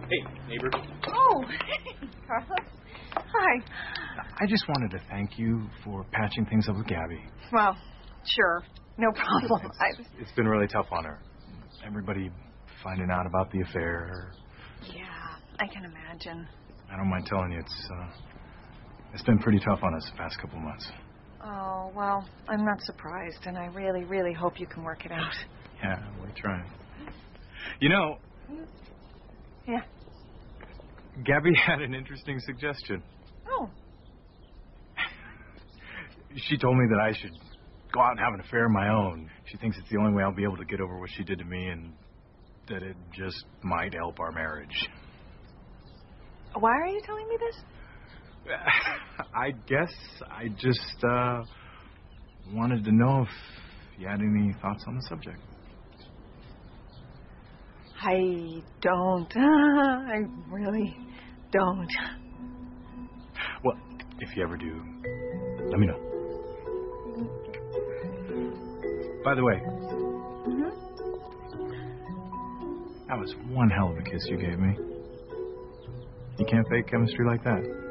Hey, neighbor. Oh, hey, Carlos. Hi. I just wanted to thank you for patching things up with Gabby. Well, sure. No problem. It's been really tough on her. Everybody finding out about the affair. Yeah, I can imagine. I don't mind telling you, it's been pretty tough on us the past couple months. Oh, well, I'm not surprised, and I really, really hope you can work it out. Yeah, we're trying. You know... Yeah? Gabby had an interesting suggestion. Oh. She told me that I should go out and have an affair of my own. She thinks it's the only way I'll be able to get over what she did to me, and that it just might help our marriage. Why are you telling me this? I guess I just wanted to know if you had any thoughts on the subject. I don't. I really don't. Well, if you ever do, let me know. By the way, that was one hell of a kiss you gave me. You can't fake chemistry like that.